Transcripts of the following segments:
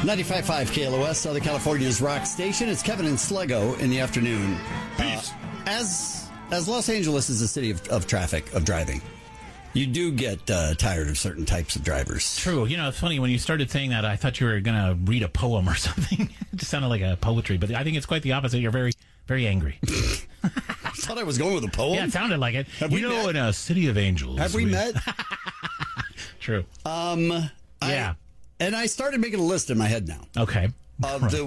95.5 KLOS, Southern California's rock station. It's Kevin and Sluggo in the afternoon. Peace. As Los Angeles is a city of traffic, of driving, you do get tired of certain types of drivers. True. You know, it's funny. When you started saying that, I thought you were going to read a poem or something. It just sounded like a poetry, but I think it's quite the opposite. You're very, very angry. I thought I was going with a poem. Yeah, it sounded like it. Have we met? In a city of angels. Have we met? True. Yeah. And I started making a list in my head now. Okay. Of the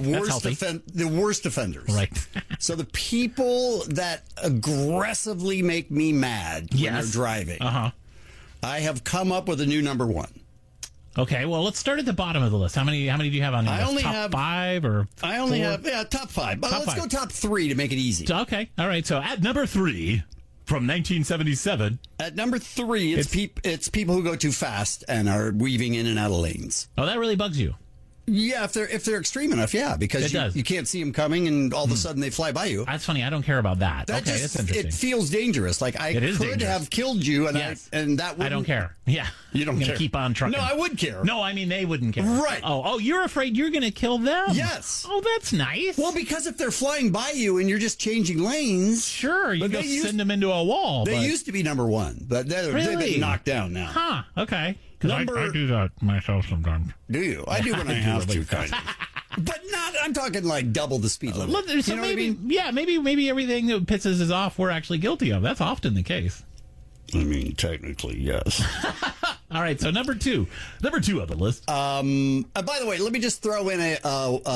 worst offenders. Right. So the people that aggressively make me mad when they're driving. Uh-huh. I have come up with a new number one. Okay, well, let's start at the bottom of the list. How many do you have on the list? Top five or I only have top five. But let's go top three to make it easy. Okay. All right. So at number 3 from 1977. At number 3, it's people who go too fast and are weaving in and out of lanes. Oh, that really bugs you. Yeah, if they're extreme enough, yeah, because you can't see them coming, and all of a sudden they fly by you. That's funny. I don't care about that. Okay, that's interesting. It feels dangerous. Like I could have killed you, and I don't care. Yeah, you don't care. Keep on trucking. No, I would care. No, I mean they wouldn't care. Right. Oh, you're afraid you're going to kill them. Yes. Oh, that's nice. Well, because if they're flying by you and you're just changing lanes, sure, you go send them into a wall. They used to be number one, but they've been knocked down now. Huh? Okay. Because I do that myself sometimes. Do you? I do when I have to, kind of. But not, I'm talking like double the speed limit. So you know maybe, what I mean? Yeah, maybe everything that pisses us off we're actually guilty of. That's often the case. I mean, technically, yes. All right, so number two on the list. By the way, let me just throw in a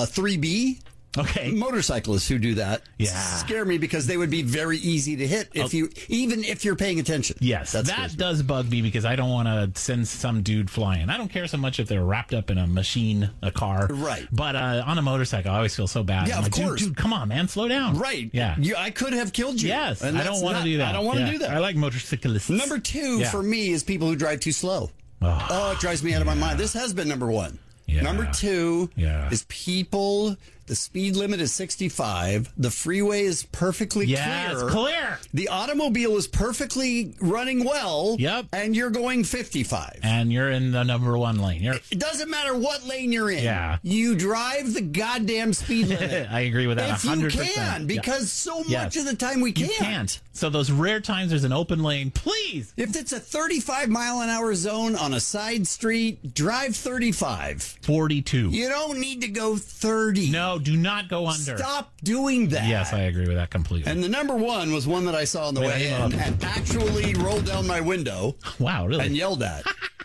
3B. Okay. Motorcyclists who do that scare me because they would be very easy to hit even if you're paying attention. Yes, that does bug me because I don't want to send some dude flying. I don't care so much if they're wrapped up in a car. Right. But on a motorcycle, I always feel so bad. Yeah, of course. Dude, come on, man, slow down. Right. Yeah. I could have killed you. Yes. And I don't want to do that. I don't want to do that. I like motorcyclists. Number 2 for me is people who drive too slow. Oh, it drives me out of my mind. This has been number 1. Yeah. Number 2 is people. The speed limit is 65. The freeway is perfectly clear. Yeah, it's clear. The automobile is perfectly running well. Yep. And you're going 55. And you're in the number 1 lane. It doesn't matter what lane you're in. Yeah. You drive the goddamn speed limit. I agree with that 100%. If you can, because so much of the time we can't. You can't. So those rare times there's an open lane, please. If it's a 35-mile-an-hour zone on a side street, drive 35. 42. You don't need to go 30. No, do not go under. Stop doing that. Yes, I agree with that completely. And the number 1 was one that I saw on the way in and actually rolled down my window. Wow, really? And yelled at.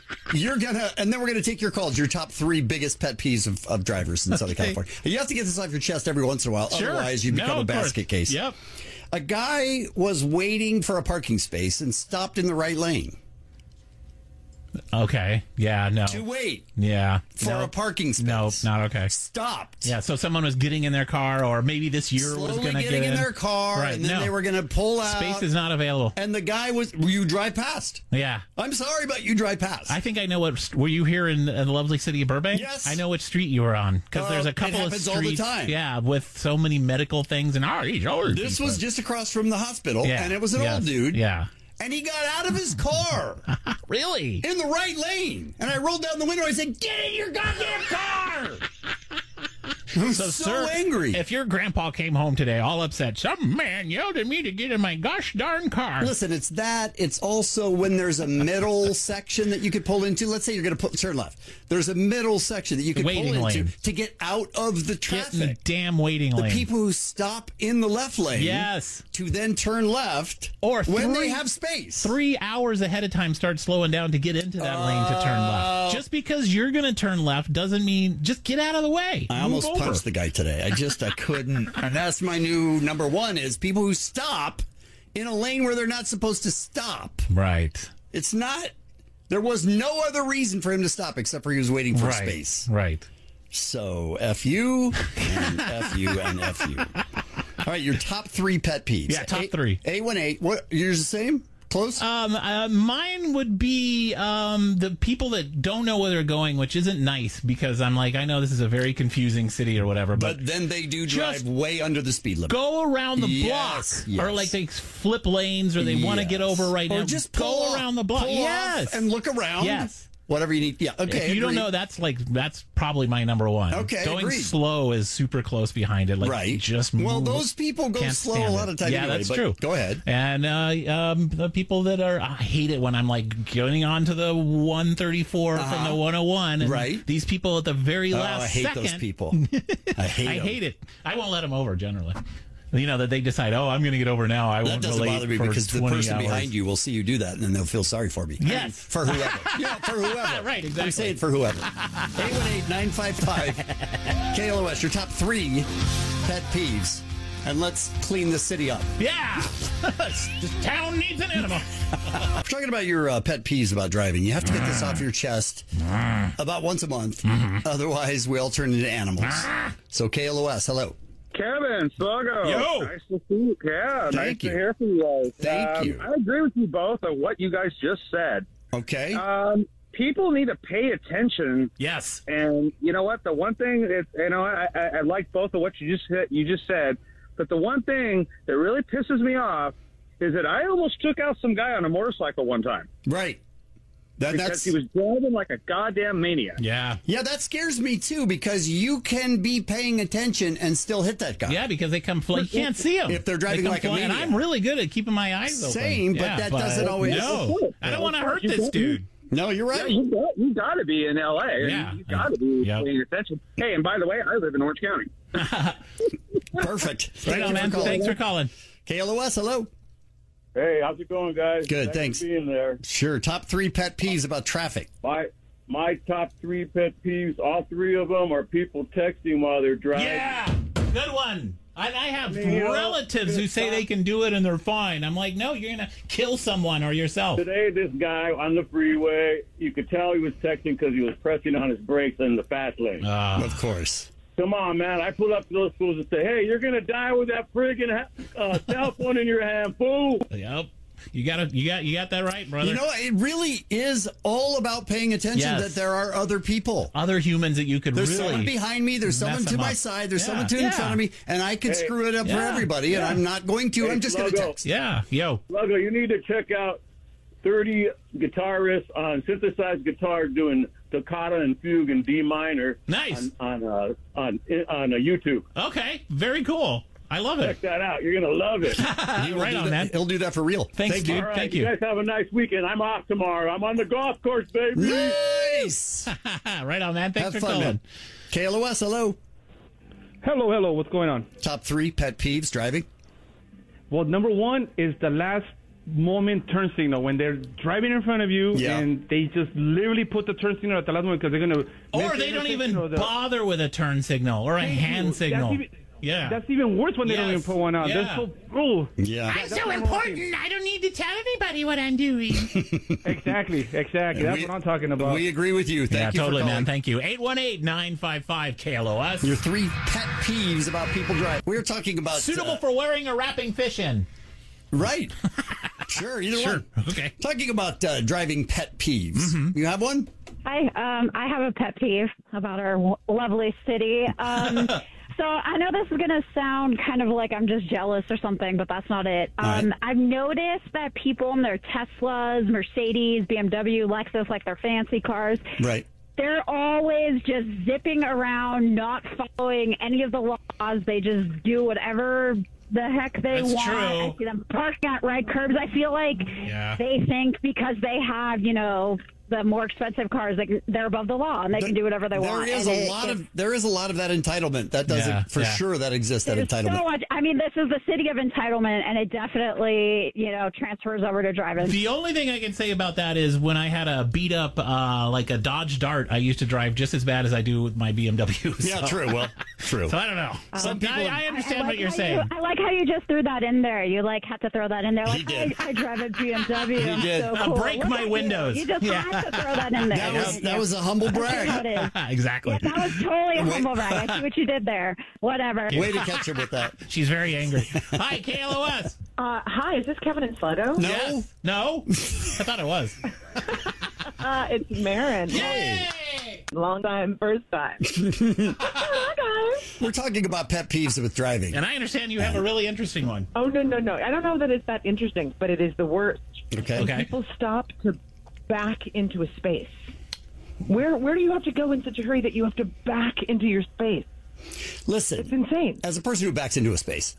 And then we're gonna take your calls, your top 3 biggest pet peeves of drivers in Southern California. You have to get this off your chest every once in a while, otherwise you become a basket case. Yep. A guy was waiting for a parking space and stopped in the right lane. Okay. Yeah, no. To wait. Yeah. For a parking space. No, not okay. Stopped. Yeah, so someone was getting in their car, or maybe this year was going to get in their car, and then they were going to pull out. Space is not available. And the guy you drive past. Yeah. I'm sorry, but you drive past. I think I know were you here in the lovely city of Burbank? Yes. I know which street you were on, because there's a couple of streets. All the time. Yeah, with so many medical things, and this was just across from the hospital, and it was an old dude. Yeah. And he got out of his car. Really? In the right lane. And I rolled down the window. I said, "Get in your goddamn car!" I was so angry. If your grandpa came home today all upset, some man yelled at me to get in my gosh darn car. Listen, it's that. It's also when there's a middle section that you could pull into. Let's say you're going to turn left. There's a middle section that you could pull into to get out of the traffic. Get in the damn waiting lane. The people who stop in the left lane. Yes. To then turn left. Or when they have space. 3 hours ahead of time start slowing down to get into that lane to turn left. Just because you're going to turn left doesn't mean just get out of the way. I almost punched the guy today. I couldn't. And that's my new number 1 is people who stop in a lane where they're not supposed to stop. Right. It's not. There was no other reason for him to stop except for he was waiting for space. Right. So F you and F you and F you. All right, your top 3 pet peeves. Yeah, top 3. 818. What? Yours the same? Close? Mine would be the people that don't know where they're going, which isn't nice because I'm like, I know this is a very confusing city or whatever, but then they do drive way under the speed limit. Go around the block, or like they flip lanes, or they want to get over right now. Or just go around the block. Pull off and look around. Yes. Whatever you need. Yeah. Okay. If you don't agreed. know, that's probably my number one. Okay. Going agreed. slow is super close behind it. Like, right. Just well, those people go slow a lot of times. Yeah, anyway, that's true. Go ahead. And the people that are, I hate it when I'm like going on to the 134 from the 101. And right. These people at the very last I hate second. those people. I hate it. I won't let them over generally. You know, that they decide, I'm going to get over now. That doesn't bother me because the person behind you will see you do that and then they'll feel sorry for me. Yes. For whoever. Yeah, for whoever. Right, exactly. I'm saying for whoever. 818-955-KLOS, your top 3 pet peeves. And let's clean the city up. Yeah. This town needs an animal. We're talking about your pet peeves about driving. You have to get this off your chest about once a month. Otherwise, we all turn into animals. So, KLOS, hello. Kevin, Sluggo. Yo. Nice to see you. Yeah, nice to hear from you guys. Thank you. I agree with you both on what you guys just said. Okay. People need to pay attention. Yes. And you know what? The one thing is, I like both of what you just said, but the one thing that really pisses me off is that I almost took out some guy on a motorcycle one time. Right. Because he was driving like a goddamn maniac. Yeah. Yeah, that scares me too because you can be paying attention and still hit that guy. Yeah, because they come flying. You can't see them. If they're driving like a maniac. And I'm really good at keeping my eyes open. Same, but that doesn't always... No, I don't want to hurt this dude. No, you're right. Yeah, you got to be in L.A. Yeah. You got to be paying attention. Hey, and by the way, I live in Orange County. Perfect. Right on, man. Thanks for calling. KLOS, hello. Hey, how's it going, guys? Good, thanks. For being there. Sure. Top 3 pet peeves about traffic. My top 3 pet peeves, all 3 of them are people texting while they're driving. Yeah, good one. I have relatives who say they can do it and they're fine. I'm like, no, you're going to kill someone or yourself. Today, this guy on the freeway, you could tell he was texting because he was pressing on his brakes in the fast lane. Of course. Come on, man. I pull up to those fools and say, hey, you're going to die with that friggin' cell phone in your hand, fool. Yep. You got that right, brother. You know, it really is all about paying attention that there are other people. Other humans that you could There's really... someone behind me, there's someone to my side, there's someone in front of me, and I could screw it up for everybody, and I'm not going to. I'm just going to text. Yeah, yo. Sluggo, you need to check out 30 guitarists on synthesized guitar doing toccata and fugue and D minor. Nice. On YouTube. Okay, very cool. I love it. Check that out. You're going to love it. Right on, man. He'll do that for real. Thanks, dude. All right, Thank you. You guys have a nice weekend. I'm off tomorrow. I'm on the golf course, baby. Nice. Right on, man. Thanks Have for fun, calling. man. KLOS, hello. Hello. What's going on? Top 3 pet peeves driving. Well, number 1 is the last moment turn signal when they're driving in front of you and they just literally put the turn signal at the last moment because they're going to... Or they don't even bother with a turn signal or a hand signal. That's even worse when they don't even put one out. They're so cruel. Yeah. I'm so important. I don't need to tell anybody what I'm doing. Exactly. That's what I'm talking about. We agree with you. Thank you totally, for calling. man. Thank you. 818-955-KLOS. Your 3 pet peeves about people driving. We were talking about... Suitable for wearing or wrapping fish in. Right. Sure, either one. Okay. Talking about driving pet peeves. You have one? Hi, I have a pet peeve about our lovely city. So I know this is going to sound kind of like I'm just jealous or something, but that's not it. Right. I've noticed that people in their Teslas, Mercedes, BMW, Lexus, like their fancy cars, Right. they're always just zipping around, not following any of the laws. They just do whatever the heck they That's want. true. I see them parking at red curbs. I feel like they think because they have, the more expensive cars, they're above the law and they can do whatever they want. There is a lot of that entitlement. That doesn't sure that exists. That entitlement. So much. I mean, this is the city of entitlement, and it definitely transfers over to driving. The only thing I can say about that is when I had a beat up like a Dodge Dart, I used to drive just as bad as I do with my BMW. Yeah, true. Well, true. So I don't know. Some people. I understand what you're saying. I like how you just threw that in there. You had to throw that in there. Like, I drive a BMW. He did. So cool. Break Look my at windows. You just had to throw that in there. That was a humble brag. Exactly. Yeah, that was totally a humble brag. I see what you did there. Whatever. Way to catch her with that. She's very angry. Hi, KLOS. Hi, is this Kevin and Sluggo? No. Yes. No? I thought it was. It's Marin. Yay! Long time, first time. Hi, guys. We're talking about pet peeves with driving. And I understand you have a really interesting one. Oh, no. I don't know that it's that interesting, but it is the worst. Okay. When people stop to back into a space. Where do you have to go in such a hurry that you have to back into your space? Listen, it's insane. As a person who backs into a space,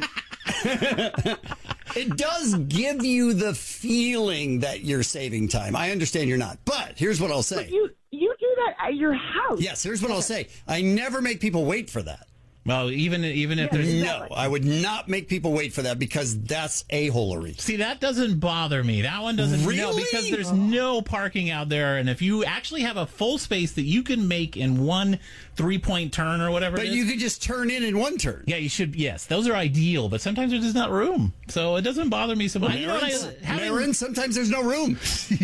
it does give you the feeling that you're saving time. I understand you're not, but here's what I'll say. But you do that at your house. Yes, here's what I'll say. I never make people wait for that. Well, even if there's no, I would not make people wait for that because that's a-holery. See, that doesn't bother me. That one doesn't. Really? No, because there's no parking out there, and if you actually have a full space that you can make in one 3-point turn or whatever, but you could just turn in one turn. Yeah, you should. Yes, those are ideal, but sometimes there's just not room, so it doesn't bother me so much. Marin, sometimes there's no room.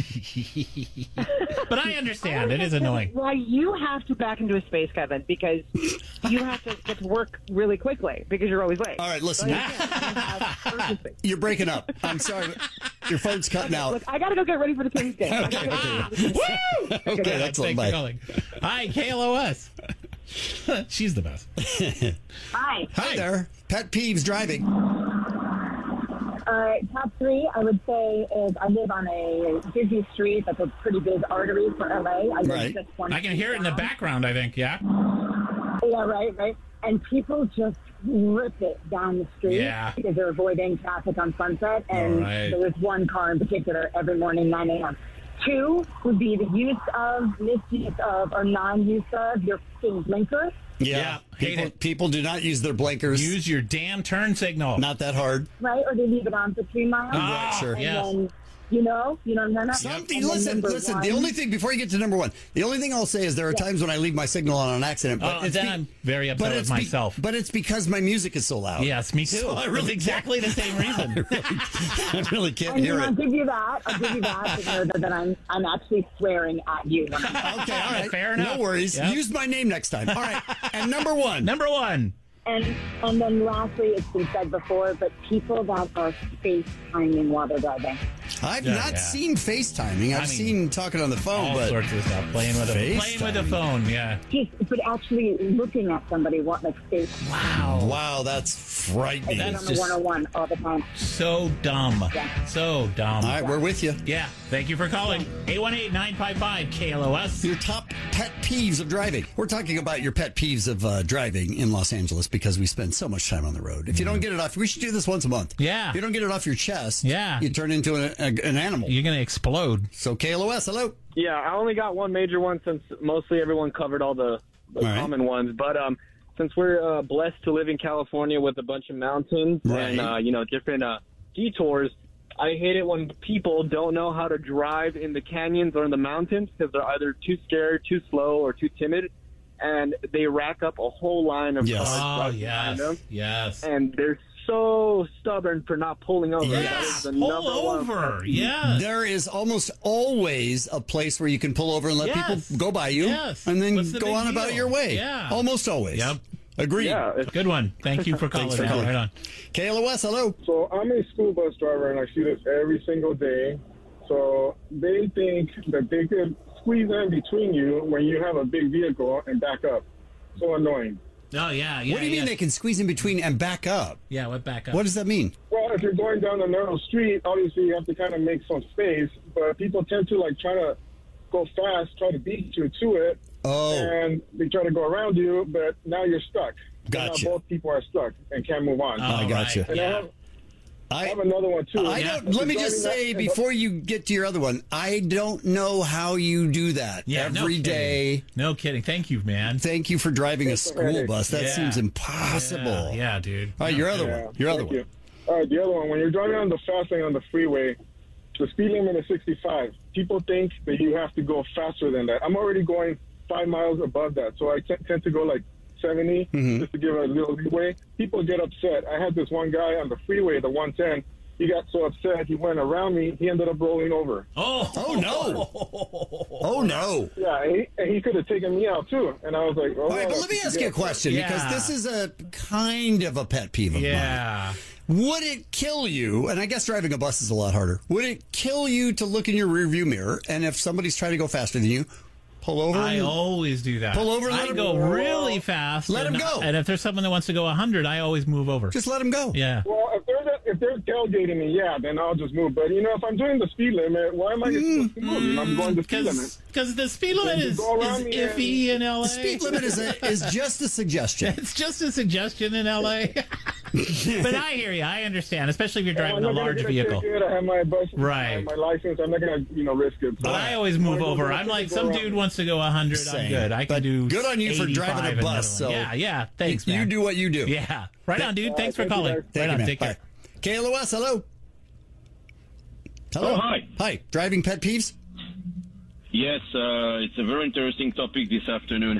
But I understand it is annoying. Why you have to back into a space, Kevin? Because you have to get to work really quickly because you're always late. All right, listen. You're breaking up. I'm sorry, but your phone's cutting out. Look, I got to go get ready for the Kings game. Okay. Woo! Okay, that's all. Bye. Hi, KLOS. She's the best. Hi. Hi there. Pet peeves driving. Top 3, I would say, is I live on a busy street that's a pretty big artery for LA. I can hear it in the background, I think, yeah? Yeah, right. And people just rip it down the street because they're avoiding traffic on Sunset. And there was one car in particular every morning, 9 a.m. 2 would be the misuse of, or non-use of your blinker. Yeah. People do not use their blinkers. Use your damn turn signal. Not that hard. Right, or they leave it on for 3 miles. Right, sure. And then, Something. Listen. The only thing before you get to number 1, the only thing I'll say is there are times when I leave my signal on an accident. But I'm very upset with myself. But it's because my music is so loud. Yes, me too. So I really exactly the same reason. I really can't hear it. I'll give you that. To know that I'm actually swearing at you. Okay, all right. Fair enough. No worries. Yep. Use my name next time. All right. And number 1. And then lastly, it's been said before, but people that are FaceTiming while they're driving. I've not seen FaceTiming. I've seen talking on the phone, all but sorts of stuff. Playing with the phone, yeah. But actually looking at somebody, like face. Wow, that's frightening. That's on the 101 all the time. So dumb. Yeah. So dumb. All right, we're with you. Yeah. Thank you for calling. 818-955-KLOS. Your top pet peeves of driving. We're talking about your pet peeves of driving in Los Angeles because we spend so much time on the road. If you don't get it off, we should do this once a month. Yeah. If you don't get it off your chest, you turn into an animal. You're going to explode. So KLOS, hello. Yeah, I only got one major one since mostly everyone covered all the common ones. But since we're blessed to live in California with a bunch of mountains and, different detours, I hate it when people don't know how to drive in the canyons or in the mountains because they're either too scared, too slow, or too timid. And they rack up a whole line of cars behind them. Yes. And they're so stubborn for not pulling over. Yes, pull over. Yeah. There is almost always a place where you can pull over and let people go by you and then go on about your way. Yeah. Almost always. Yep. Agreed. Yeah, good one. Thank you for calling. Right on. KLOS, hello. So I'm a school bus driver, and I see this every single day. So they think that they could squeeze in between you when you have a big vehicle and back up. So annoying. Oh, yeah. What do you mean they can squeeze in between and back up? Yeah, what back up? What does that mean? Well, if you're going down a narrow street, obviously you have to kind of make some space, but people tend to try to go fast, try to beat you to it. Oh. And they try to go around you, but now you're stuck. Gotcha. Now both people are stuck and can't move on. I gotcha. And I have another one, too. Let me just say, before you get to your other one, I don't know how you do that every day. No kidding. Thank you, man. Thank you for driving a school bus. That seems impossible. Yeah, dude. All right, your other one. Your other one. All right, the other one. When you're driving on the fast lane on the freeway, the speed limit is 65. People think that you have to go faster than that. I'm already going 5 miles above that, so I tend to go 70 just to give it a little leeway. People get upset. I had this one guy on the freeway, the 110. He got so upset, he went around me. He ended up rolling over. Oh no! Oh no! Yeah, and he could have taken me out too. And I was like, all right, but let me ask you a question because this is a kind of a pet peeve of mine. Would it kill you, and I guess driving a bus is a lot harder, would it kill you to look in your rearview mirror and if somebody's trying to go faster than you, pull over? I always do that. Pull over. I go really fast. Let him go. And if there's someone that wants to go 100, I always move over. Just let him go. Yeah. Well, if they're tailgating me, yeah, then I'll just move. But, if I'm doing the speed limit, why am I supposed to move? I'm going the speed limit. Because the speed limit is iffy in L.A. The speed limit is just a suggestion. It's just a suggestion in L.A. But I hear you. I understand, especially if you're driving a large vehicle. I have my bus, right. my license. I'm not going to, risk it. But I always move over. I'm like, some dude wants to go 100. I'm good. I can do. Good on you for driving a bus. So yeah. Thanks, man. You do what you do. Yeah. Right on, dude. Thanks for calling. Right on. Take care. KLOS, hello. Hello. Oh, hi. Hi. Driving pet peeves? Yes, it's a very interesting topic this afternoon.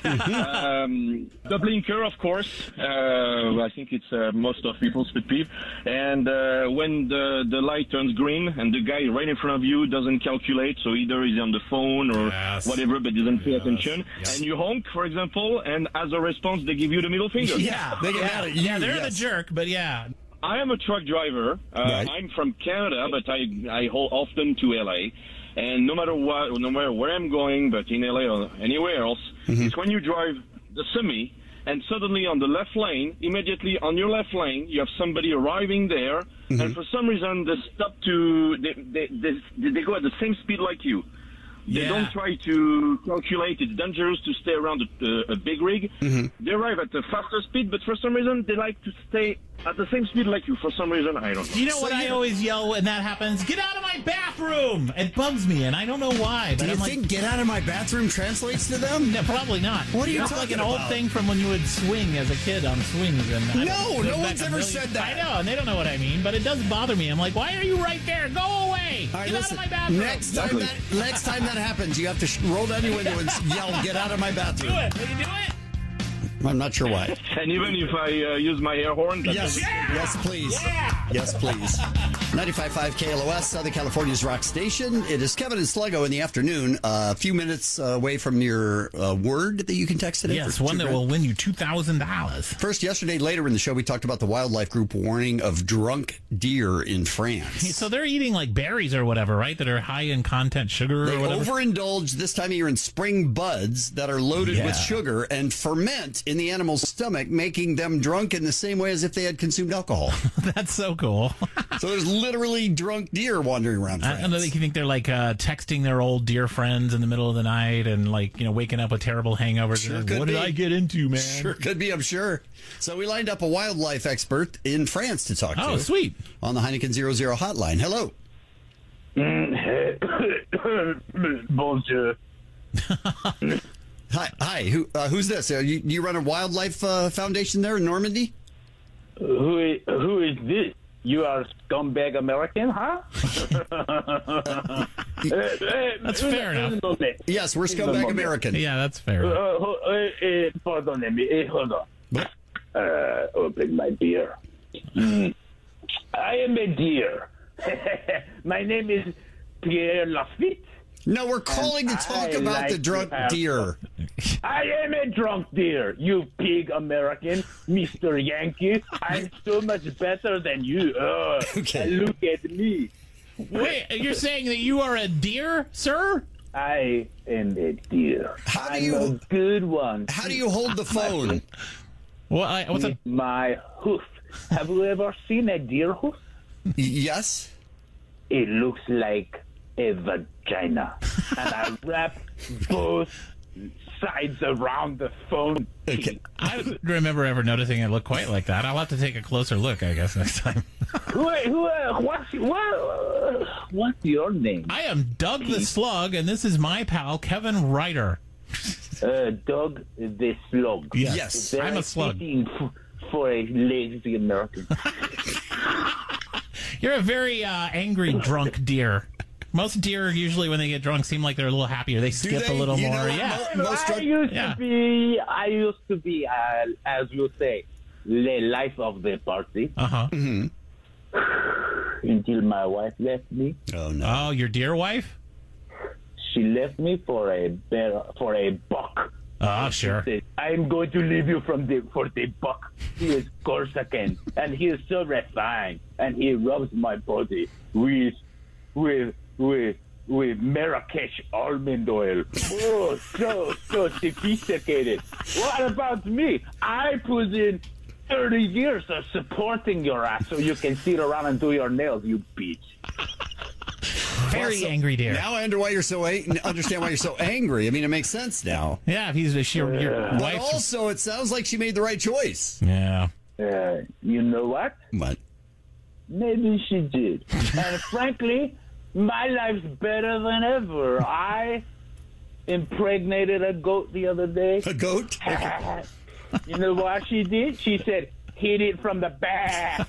The blinker, of course. I think it's most of people's pet peeve. And when the light turns green and the guy right in front of you doesn't calculate, so either he's on the phone or whatever, but doesn't pay attention. Yes. And you honk, for example, and as a response, they give you the middle finger. Yeah, they get mad at you. Yeah, they're the jerk, but yeah. I am a truck driver. Right. I'm from Canada, but I haul often to LA. And no matter where I'm going, but in LA or anywhere else, it's when you drive the semi, and suddenly on the left lane, immediately on your left lane, you have somebody arriving there, and for some reason they stop they go at the same speed like you. They don't try to calculate. It's dangerous to stay around a big rig. They arrive at a faster speed, but for some reason, they like to stay at the same speed like you. For some reason, I don't know. You know what I always yell when that happens? Get out of my bathroom! It bugs me, and I don't know why. But Do you think get out of my bathroom translates to them? No, probably not. What are you talking about? It's like an old thing from when you would swing as a kid on swings. And no one's ever said that. I know, and they don't know what I mean, but it does bother me. I'm like, why are you right there? Go away! All right, get out of my bathroom! Next time that happens, you have to roll down your window and yell, get out of my bathroom. Do it. Will you do it? I'm not sure why. And even if I use my air horn? Yes, please. Yeah. Yes, please. 95.5 KLOS, Southern California's rock station. It is Kevin and Sluggo in the afternoon. A few minutes away from your word that you can text today. Yes, one that will win you $2,000. First, yesterday, later in the show, we talked about the wildlife group warning of drunk deer in France. So they're eating like berries or whatever, right? That are high in content sugar or whatever? They overindulge this time of year in spring buds that are loaded with sugar and ferment in the animal's stomach, making them drunk in the same way as if they had consumed alcohol. That's so cool. So there's literally drunk deer wandering around France. I don't think they're like texting their old deer friends in the middle of the night and waking up with terrible hangovers. Sure what did I get into, man? Sure could be, I'm sure. So we lined up a wildlife expert in France to talk to. Oh, sweet. On the Heineken 00 hotline. Hello. Bonjour. Hi. Who's this? You run a wildlife foundation there in Normandy? Who is this? You are scumbag American, huh? That's fair enough. Yes, we're scumbag American. Yeah, that's fair enough. Pardon me. Hold on. Open my beer. I am a deer. My name is Pierre Lafitte. No, we're calling to talk about the drunk deer. I am a drunk deer, you pig American, Mr. Yankee. I'm so much better than you. Okay. Look at me. Wait, you're saying that you are a deer, sir? I am a deer. I'm a good one. How do you hold the phone? What's my hoof. Have you ever seen a deer hoof? Yes. It looks like a vagina, and I wrap both sides around the phone. Okay. I don't remember ever noticing it look quite like that. I'll have to take a closer look, I guess, next time. What's your name? I am Doug the Slug, and this is my pal, Kevin Ryder. Doug the Slug. Yes. I'm a slug. For a lazy American. You're a very angry, drunk deer. Most deer usually, when they get drunk, seem like they're a little happier. They skip a little more. I used to be, as you say, the life of the party. Mm-hmm. Until my wife left me. Oh no! Oh, your deer wife? She left me for a buck. Oh, sure. Said, I'm going to leave you for the buck. He is Corsican, and he is so refined, and he rubs my body with Marrakesh almond oil. Oh, so sophisticated. What about me? I put in 30 years of supporting your ass so you can sit around and do your nails, you bitch. Very angry deer. Now I understand why you're so angry. I mean, it makes sense now. Yeah, if he's your But wife. also, it sounds like she made the right choice. Yeah. You know what? What? Maybe she did. And frankly, my life's better than ever. I impregnated a goat the other day. A goat? You know what she did? She said, hit it from the back.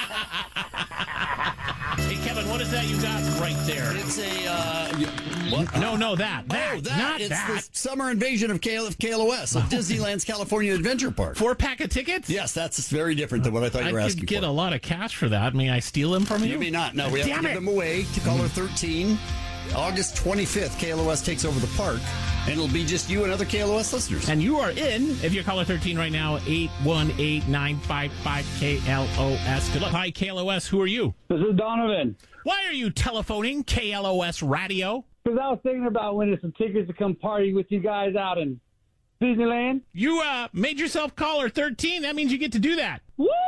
Hey, Kevin, what is that you got right there? It's a, what? No, that. Not it's that. the summer invasion of KLOS, of Disneyland's California Adventure Park. 4-pack of tickets? Yes, that's very different than what I thought you were asking for. I could get a lot of cash for that. May I steal them from you? You may not. No, we have to give them away to caller 13. August 25th, KLOS takes over the park, and it'll be just you and other KLOS listeners. And you are in, if you're caller 13 right now, 818-955-KLOS. Good luck. Hi, KLOS. Who are you? This is Donovan. Why are you telephoning KLOS Radio? Because I was thinking about winning some tickets to come party with you guys out in Disneyland. You made yourself caller 13. That means you get to do that.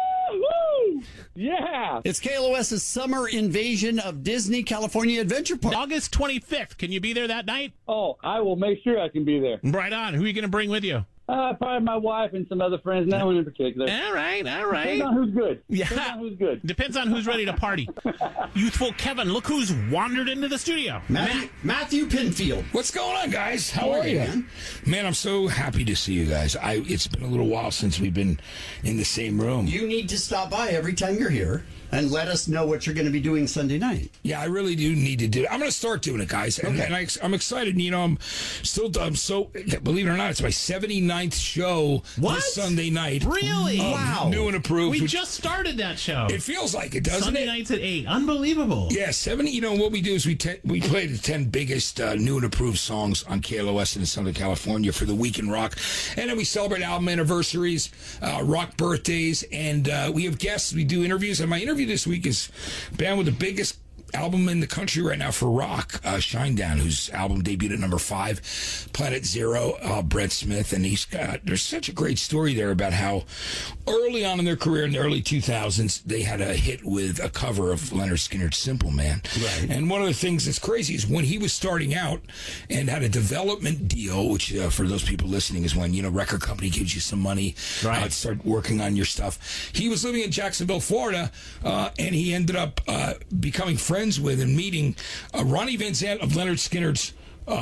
Woo-hoo! Yeah. It's KLOS's summer invasion of Disney California Adventure Park. August 25th. Can you be there that night? Oh, I will make sure I can be there. Right on. Who are you going to bring with you? Probably my wife and some other friends, no one in particular. All right. Depends on who's good. Yeah. Depends on who's good. Depends on who's ready to party. Youthful Kevin, look who's wandered into the studio. Matthew Pinfield. What's going on, guys? How are you? Man, I'm so happy to see you guys. It's been a little while since we've been in the same room. You need to stop by every time you're here and let us know what you're going to be doing Sunday night. Yeah, I really do need to do it. I'm going to start doing it, guys. And, okay. I'm excited. You know, I'm so, believe it or not, it's my 79th show this Sunday night. Really? Wow. New and approved. We just started that show. It feels like it, doesn't Sunday it? nights at 8. Unbelievable. Yeah, 70. You know, what we do is we play the 10 biggest new and approved songs on KLOS in Southern California for the Week in Rock. And then we celebrate album anniversaries, rock birthdays, and we have guests. We do interviews. And my interview this week is a band with the biggest album in the country right now for rock, Shinedown, whose album debuted at number 5, Planet Zero, Brett Smith, and there's such a great story there about how early on in their career in the early 2000s, they had a hit with a cover of Leonard Skinner's Simple Man. Right. And one of the things that's crazy is when he was starting out and had a development deal, which for those people listening is when, record company gives you some money to start working on your stuff. He was living in Jacksonville, Florida, and he ended up becoming friends with and meeting Ronnie Van Zant of Leonard Skinner's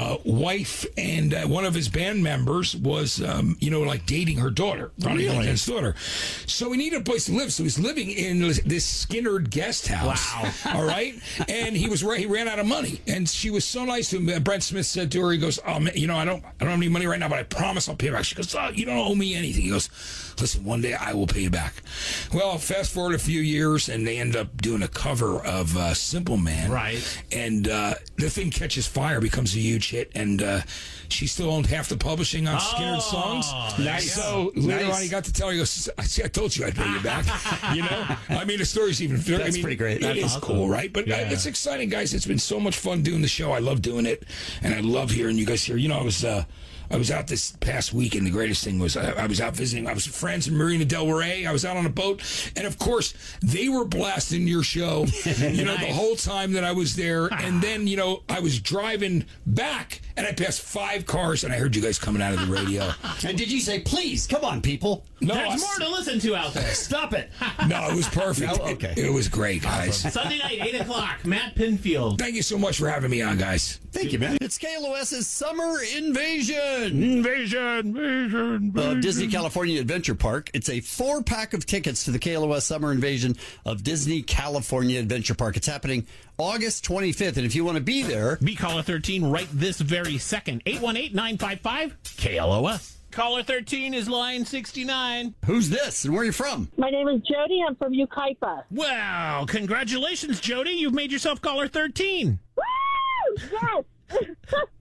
wife, and one of his band members was, dating her daughter, Ronnie Van Zant's daughter. So he needed a place to live. So he's living in this Skinner guest house. Wow. All right. And he ran out of money. And she was so nice to him. Brent Smith said to her, he goes, I don't have any money right now, but I promise I'll pay you back. She goes, you don't owe me anything. He goes, listen, one day I will pay you back. Well, fast forward a few years, and they end up doing a cover of Simple Man. Right. And the thing catches fire, becomes a huge hit, and she still owned half the publishing on Skinner's songs. Nice. So later on, he got to tell her, he goes, see, I told you I'd pay you back. I mean, the story's even... That's pretty great. It is cool, right? But it's exciting, guys. It's been so much fun doing the show. I love doing it, and I love hearing you guys here. I was out this past week, and the greatest thing was I was out visiting. I was with friends in Marina Del Rey. I was out on a boat, and of course, they were blasting your show, the whole time that I was there. And then, I was driving back, and I passed 5 cars, and I heard you guys coming out of the radio. And did you say, please, come on, people? No, there's more to listen to out there. Stop it. No, it was perfect. No? Okay. It was great, guys. Awesome. Sunday night, 8 o'clock, Matt Pinfield. Thank you so much for having me on, guys. Thank you, man. It's KLOS's Summer Invasion. Invasion. Disney California Adventure Park. It's a 4-pack of tickets to the KLOS Summer Invasion of Disney California Adventure Park. It's happening August 25th. And if you want to be there, be caller 13 right this very second. 818-955-KLOS. Caller 13 is line 69. Who's this and where are you from? My name is Jody. I'm from Yucaipa. Well, congratulations, Jody. You've made yourself caller 13. Woo! Yes!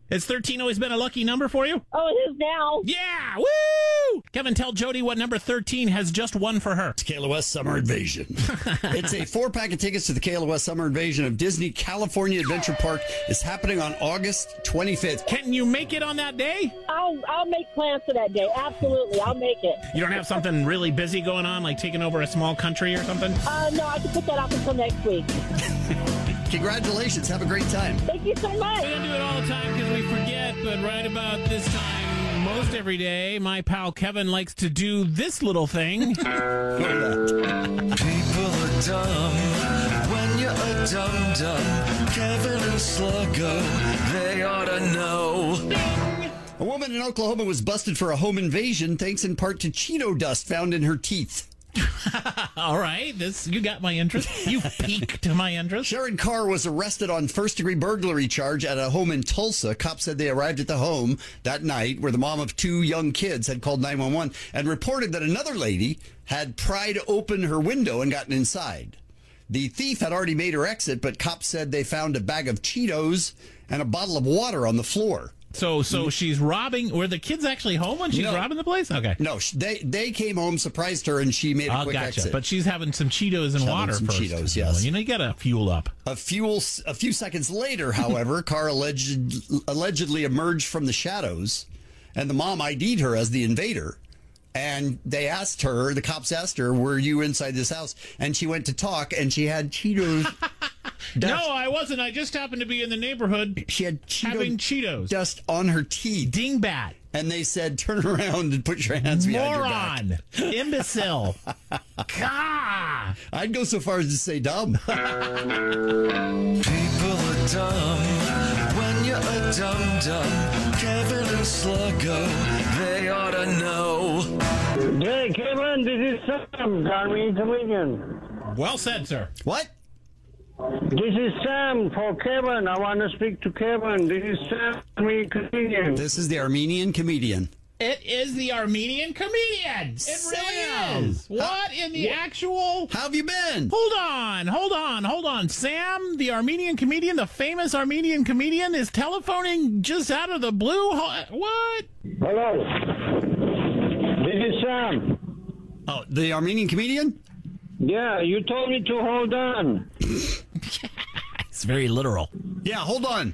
Has 13 always been a lucky number for you? Oh, it is now. Yeah! Woo! Kevin, tell Jody what number 13 has just won for her. It's KLOS Summer Invasion. It's a 4-pack of tickets to the KLOS Summer Invasion of Disney California Adventure Park. It's happening on August 25th. Can you make it on that day? I'll make plans for that day. Absolutely. I'll make it. You don't have something really busy going on, like taking over a small country or something? No, I can put that off until next week. Congratulations. Have a great time. Thank you so much. We don't do it all the time because we forget, but right about this time, most every day, my pal Kevin likes to do this little thing. People are dumb when you're a dum-dum. Kevin and Sluggo, they ought to know. A woman in Oklahoma was busted for a home invasion thanks in part to Cheeto dust found in her teeth. All right, you got my interest. You piqued my interest. Sharon Carr was arrested on first-degree burglary charge at a home in Tulsa. Cops said they arrived at the home that night where the mom of 2 young kids had called 911 and reported that another lady had pried open her window and gotten inside. The thief had already made her exit, but cops said they found a bag of Cheetos and a bottle of water on the floor. So she's robbing. Were the kids actually home when she's robbing the place? Okay. No, they came home, surprised her, and she made a quick exit. But she's having some Cheetos and water first. Cheetos, yes. You got to fuel up. A few seconds later, however, Carr allegedly emerged from the shadows, and the mom ID'd her as the invader. And the cops asked her, were you inside this house? And she went to talk, and she had Cheetos. No, I wasn't. I just happened to be in the neighborhood. She had having Cheetos dust on her teeth. Dingbat. And they said, turn around and put your hands behind your back. Moron. Imbecile. Gah. I'd go so far as to say dumb. People are dumb when you're a dum-dum. Kevin and Sluggo, they ought to know. Hey, Kevin, this is Sam, Army comedian. Well said, sir. What? This is Sam for Kevin. I want to speak to Kevin. This is Sam, Armenian comedian. This is the Armenian comedian. It is the Armenian comedian. It really is. What in the actual... How have you been? Hold on. Sam, the Armenian comedian, the famous Armenian comedian, is telephoning just out of the blue? What? Hello. This is Sam. Oh, the Armenian comedian? Yeah, you told me to hold on. It's very literal. Yeah, hold on.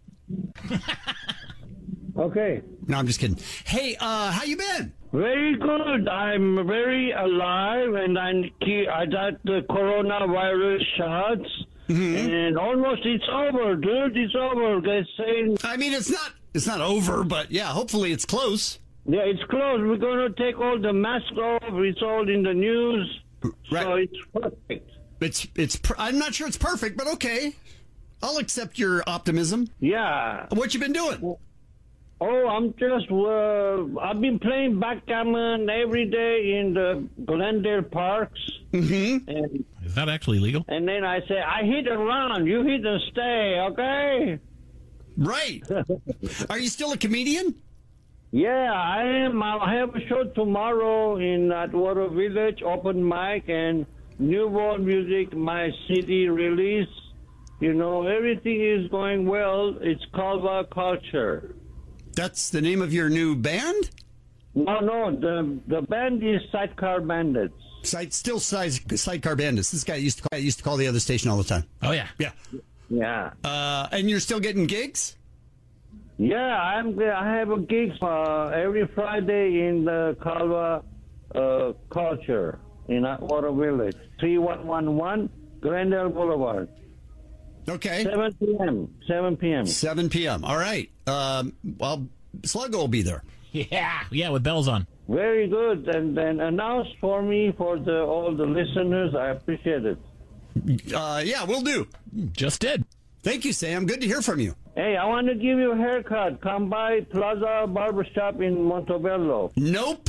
Okay. No, I'm just kidding. Hey, how you been? Very good. I'm very alive, and I got the coronavirus shots, and almost it's over, dude. It's over. Guys saying. I mean, it's not over, but yeah, hopefully it's close. Yeah, it's close. We're gonna take all the masks off. It's all in the news. Right. So it's perfect. I'm not sure it's perfect, but okay. I'll accept your optimism. Yeah. What you been doing? Oh, I'm just, I've been playing backgammon every day in the Glendale parks. Mm-hmm. And, is that actually legal? And then I say, I hit and run, you hit and stay, okay? Right. Are you still a comedian? Yeah, I am. I have a show tomorrow at Water Village, open mic, and New World Music, my CD release. You know, everything is going well. It's Kalva Culture. That's the name of your new band? No, the band is Sidecar Bandits. Sidecar Bandits. This guy used to call the other station all the time. Oh, yeah. Yeah. And you're still getting gigs? Yeah, I have a gig every Friday in the Kalva Culture in Water Village, 3111 Glendale Boulevard. Okay. 7 p.m. 7 p.m. All right. Well, Sluggo will be there. Yeah, with bells on. Very good. And then announce for me for all the listeners. I appreciate it. Yeah, we'll do. Just did. Thank you, Sam. Good to hear from you. Hey, I want to give you a haircut. Come by Plaza Barbershop in Montebello. Nope.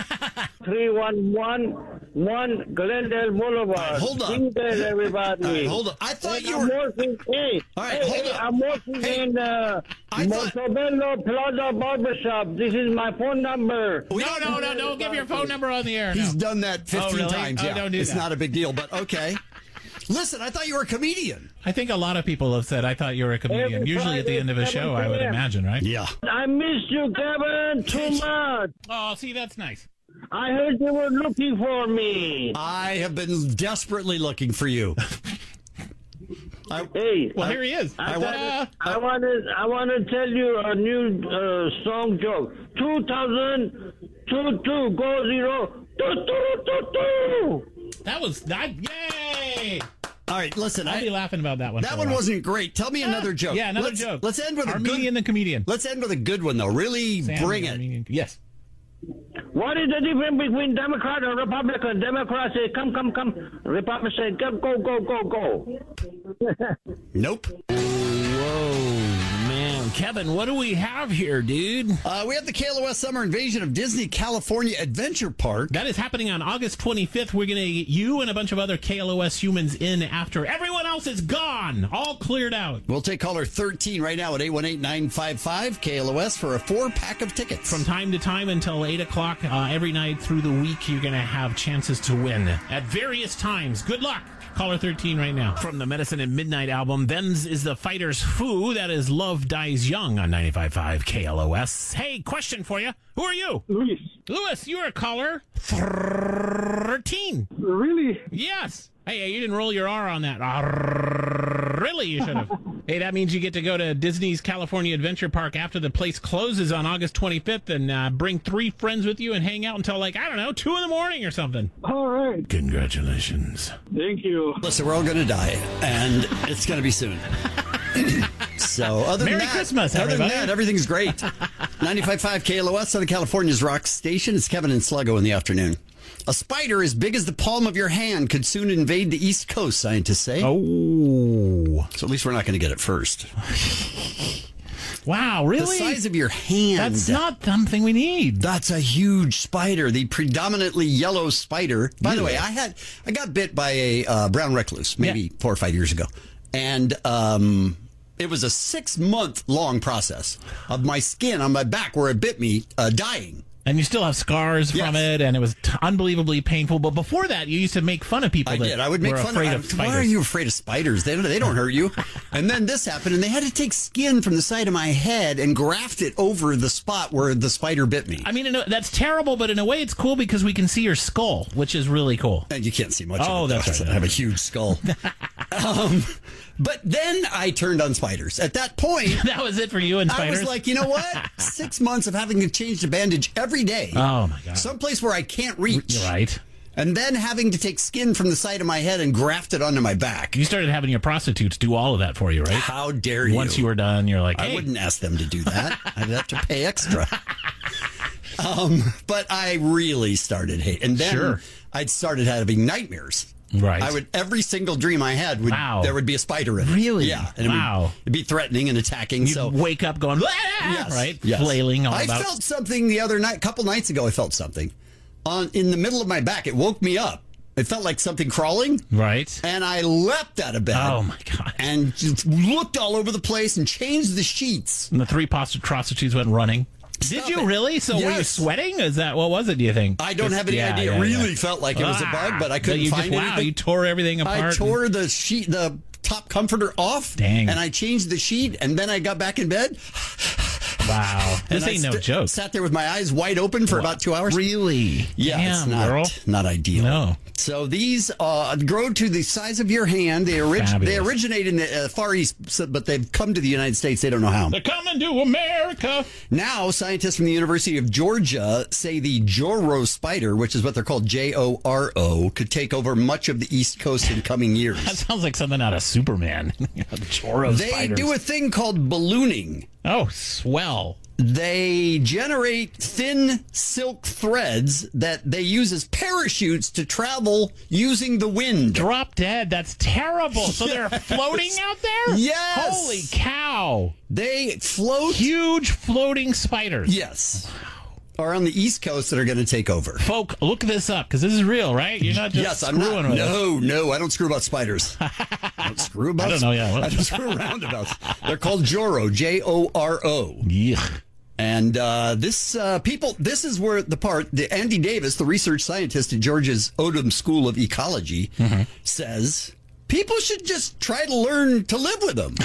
3111 Glendale Boulevard. Hold on. Glendale, everybody. Hold on. I thought you were... All right, hold on. I'm working in Montebello Plaza Barbershop. This is my phone number. No, don't give your phone number on the air. He's done that 15 times. Oh, yeah. don't do it's that. not a big deal, but okay. Listen, I thought you were a comedian. I think a lot of people have said, I thought you were a comedian. Usually at the end of a show, I would imagine, right? Yeah. I miss you, Kevin, too much. Oh, see, that's nice. I heard you were looking for me. I have been desperately looking for you. Hey, well, here he is. I want to tell you a new song joke. 2022 go 0. That was not. Yay! All right, listen. I'll be laughing about that one. That one wasn't great. Tell me another joke. Yeah, another joke. Let's end with Armenian the comedian. Let's end with a good one, though. Really bring it. Armenian. Yes. What is the difference between Democrat and Republican? Democrats say, come. Republicans say, go. Nope. Whoa, man. Kevin, what do we have here, dude? We have the KLOS Summer Invasion of Disney California Adventure Park. That is happening on August 25th. We're going to get you and a bunch of other KLOS humans in after everyone else is gone. All cleared out. We'll take caller 13 right now at 818-955-KLOS for a 4-pack of tickets. From time to time until 8 o'clock every night through the week, you're going to have chances to win at various times. Good luck. Caller 13 right now. From the Medicine at Midnight album, Them's is the Fighter's Foo. That is Love Dies Young on 95.5 KLOS. Hey, question for you. Who are you? Luis. Luis, you're a caller 13. Really? Yes. Hey, you didn't roll your R on that. Really, you should have. Hey, that means you get to go to Disney's California Adventure Park after the place closes on August 25th and bring 3 friends with you and hang out until, 2 in the morning or something. All right. Congratulations. Thank you. Listen, we're all going to die, and it's going to be soon. So, Merry Christmas, other than that, everything's great. 95.5 KLOS, Southern California's rock station. It's Kevin and Sluggo in the afternoon. A spider as big as the palm of your hand could soon invade the East Coast, scientists say. Oh. So at least we're not going to get it first. Wow, really? The size of your hand. That's not something we need. That's a huge spider, the predominantly yellow spider. By the way, I got bit by a brown recluse maybe 4 or 5 years ago. And it was a 6-month-long process of my skin on my back where it bit me dying. And you still have scars from it, and it was unbelievably painful. But before that, you used to make fun of people. I did. I would make fun of spiders. Why are you afraid of spiders? They don't hurt you. And then this happened, and they had to take skin from the side of my head and graft it over the spot where the spider bit me. I mean, that's terrible, but in a way, it's cool because we can see your skull, which is really cool. And you can't see much of it. Oh, that's right. I have a huge skull. But then I turned on spiders. At that point... That was it for you and spiders? I was like, you know what? 6 months of having to change the bandage every day. Oh, my God. Someplace where I can't reach. You're right. And then having to take skin from the side of my head and graft it onto my back. You started having your prostitutes do all of that for you, right? How dare you? Once you were done, you're like, hey. I wouldn't ask them to do that. I'd have to pay extra. But I really started hating. And then I'd started having nightmares. Right. Every single dream I had there would be a spider in it. Really? Yeah. And it'd be threatening and attacking. You'd wake up going, right? Yes. Flailing all I about. felt something the other night, a couple nights ago, I felt something in the middle of my back. It woke me up. It felt like something crawling. Right. And I leapt out of bed. Oh, my God. And just looked all over the place and changed the sheets. And the 3 prostitutes went running. Did you really? So were you sweating? What was it, do you think? I don't have any idea. It really felt like it was a bug, but I couldn't find anything. You tore everything apart. I tore the sheet, the top comforter off. Dang. And I changed the sheet, and then I got back in bed. Wow. This ain't no joke. Sat there with my eyes wide open for about 2 hours. Really? Yeah, Damn, it's not ideal. No. So these grow to the size of your hand. They originate in the Far East, but they've come to the United States. They don't know how. They're coming to America. Now, scientists from the University of Georgia say the Joro spider, which is what they're called, Joro, could take over much of the East Coast in coming years. That sounds like something out of Superman. Joro spiders. They do a thing called ballooning. Oh, swell. They generate thin silk threads that they use as parachutes to travel using the wind. Drop dead. That's terrible. So they're floating out there? Yes. Holy cow. They float. Huge floating spiders. Yes. Are on the East Coast that are going to take over. Folk, look this up, because this is real, right? You're not just screwing with it. No, I don't screw about spiders. I don't screw about. I don't know, I don't screw around about. They're called Joro, Joro. Yeah. And this is where Andy Davis, the research scientist at Georgia's Odum School of Ecology, says People should just try to learn to live with them.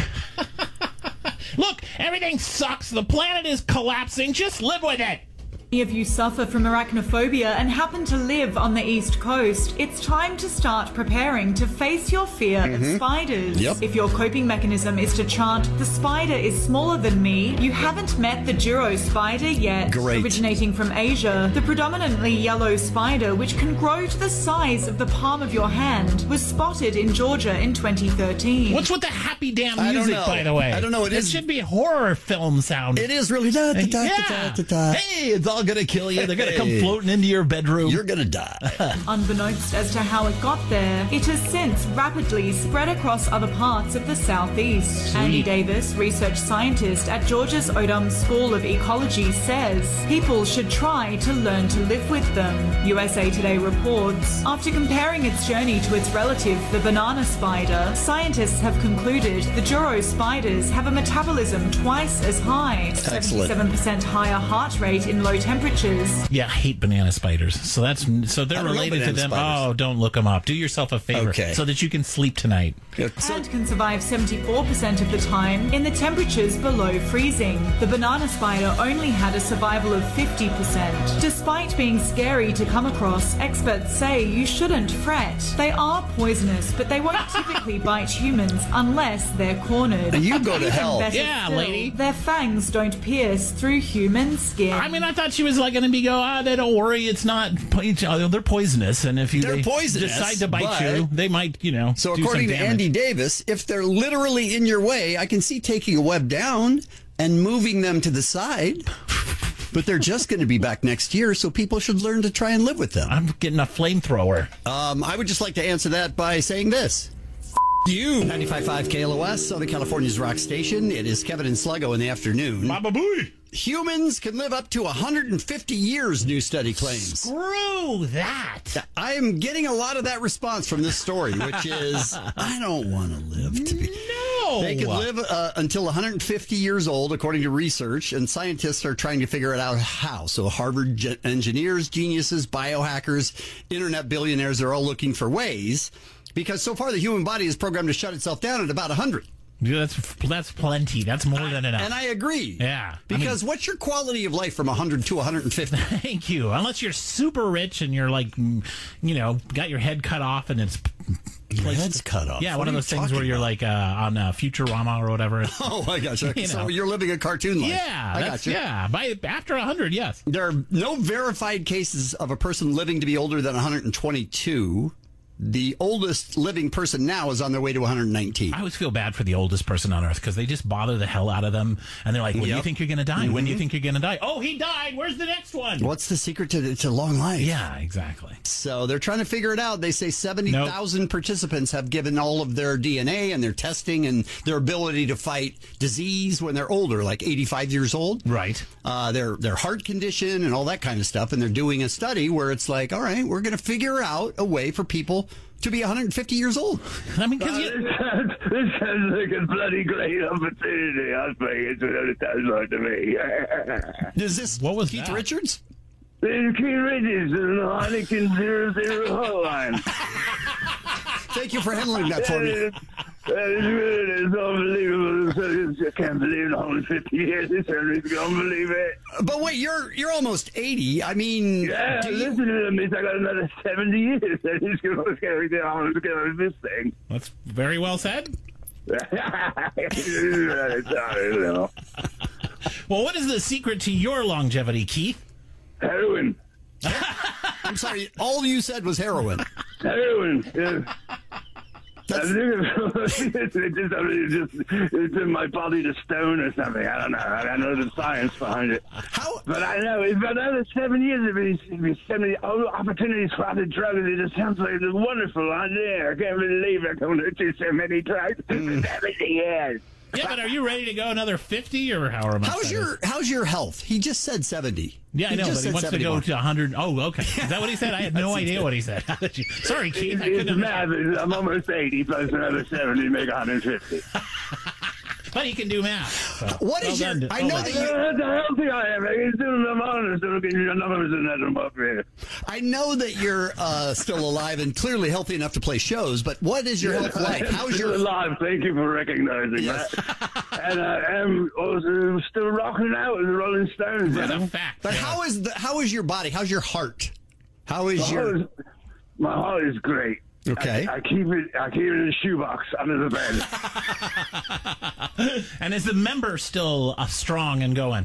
Look, everything sucks. The planet is collapsing. Just live with it. If you suffer from arachnophobia and happen to live on the East Coast, it's time to start preparing to face your fear of spiders. If your coping mechanism is to chant, "The spider is smaller than me," you haven't met the Duro spider yet. Originating from Asia, the predominantly yellow spider, which can grow to the size of the palm of your hand, was spotted in Georgia in 2013. What's with the happy damn music, by the way? I don't know. It should be horror film sound. It is really. Hey, it's all going to kill you. They're going to come floating into your bedroom. You're going to die. Unbeknownst as to how it got there, it has since rapidly spread across other parts of the southeast. Andy Davis, research scientist at Georgia's Odum School of Ecology, says people should try to learn to live with them. USA Today reports, after comparing its journey to its relative, the banana spider, scientists have concluded the Duro spiders have a metabolism twice as high, 77% higher heart rate in low temperatures. Yeah, I hate banana spiders. So they're related to them. Spiders. Oh, don't look them up. Do yourself a favor so that you can sleep tonight. And can survive 74% of the time in the temperatures below freezing. The banana spider only had a survival of 50%. Despite being scary to come across, experts say you shouldn't fret. They are poisonous, but they won't typically bite humans unless they're cornered. And you go to hell. Yeah, still, lady. Their fangs don't pierce through human skin. I mean, I thought she was like going to be don't worry, it's not, they're poisonous, and if they decide to bite you, they might, So according to Andy Davis, if they're literally in your way, I can see taking a web down and moving them to the side. But they're just going to be back next year, so people should learn to try and live with them. I'm getting a flamethrower. I would just like to answer that by saying this. You. 95.5 KLOS, Southern California's rock station. It is Kevin and Sluggo in the afternoon. Baba booey. Humans can live up to 150 years, new study claims. Screw that. I am getting a lot of that response from this story, which is, I don't want to live to be. No. They could live until 150 years old, according to research, and scientists are trying to figure it out how. So Harvard engineers, geniuses, biohackers, internet billionaires, they're all looking for ways, because so far the human body is programmed to shut itself down at about 100. Yeah, that's plenty. That's more than enough. And I agree. Yeah. Because what's your quality of life from 100 to 150? Thank you. Unless you're super rich and you're like, got your head cut off and it's... Your head's cut off? Yeah, one of those things where you're like on Futurama or whatever. Oh, I gotcha. So you're living a cartoon life. Yeah. I gotcha. Yeah. After 100, yes. There are no verified cases of a person living to be older than 122. The oldest living person now is on their way to 119. I always feel bad for the oldest person on Earth because they just bother the hell out of them. And they're like, when do you think you're going to die? When do you think you're going to die? Oh, he died. Where's the next one? What's the secret to long life? Yeah, exactly. So they're trying to figure it out. They say 70,000 participants have given all of their DNA and their testing and their ability to fight disease when they're older, like 85 years old. Right. Their heart condition and all that kind of stuff. And they're doing a study where it's like, all right, we're going to figure out a way for people to be 150 years old. I mean, this sounds like a bloody great opportunity. I'll say it's what it sounds like to me. Is this Keith Richards? It's Keith Richards in the Heineken 00 line. Thank you for handling that for me. It's unbelievable. I can't believe it. 150 years. It's can't believe it. But wait, you're almost 80. I mean, yeah. Listen to me. I got another 70 years. And he's going to carry on with this thing. That's very well said. Well, what is the secret to your longevity, Keith? Heroin. I'm sorry. All you said was heroin. Heroin. Yeah. It's in my body to stone or something. I don't know. I know the science behind it. But I know it's about another 7 years. It'd be 70 opportunities for other drugs. It just sounds like a wonderful idea. I can't believe I'm going to do so many drugs. 70 years. Yeah, but are you ready to go another 50 or however much? How's your health? He just said 70. Yeah, I know, but he wants 71. To go to 100. Oh, okay. Is that what he said? I had no idea what he said. Sorry, Keith. I'm almost 80 plus another 70 to make 150. But he can do math. So. What is your... I know that that's how healthy I am. He's doing them honest. I know that you're still alive and clearly healthy enough to play shows, but what is your health like? How's your... alive. Thank you for recognizing that. And I am also still rocking out with the Rolling Stones. That's a fact. But how is your body? How's your heart? How is my heart is great. Okay. I keep it in a shoebox under the bed. And is the member still strong and going?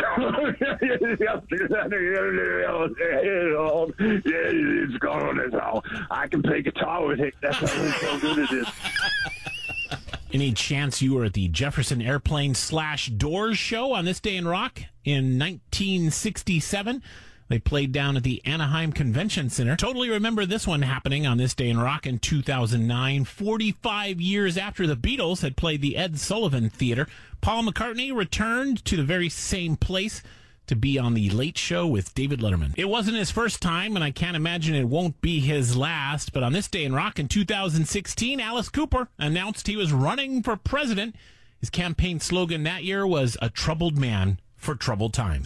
It's gone. That's how I can play guitar with it. That's how good it is. Any chance you were at the Jefferson Airplane / Doors show on This Day in Rock in 1967? They played down at the Anaheim Convention Center. Totally remember this one happening on This Day in Rock in 2009, 45 years after the Beatles had played the Ed Sullivan Theater. Paul McCartney returned to the very same place to be on The Late Show with David Letterman. It wasn't his first time, and I can't imagine it won't be his last, but on This Day in Rock in 2016, Alice Cooper announced he was running for president. His campaign slogan that year was "A troubled man for troubled times."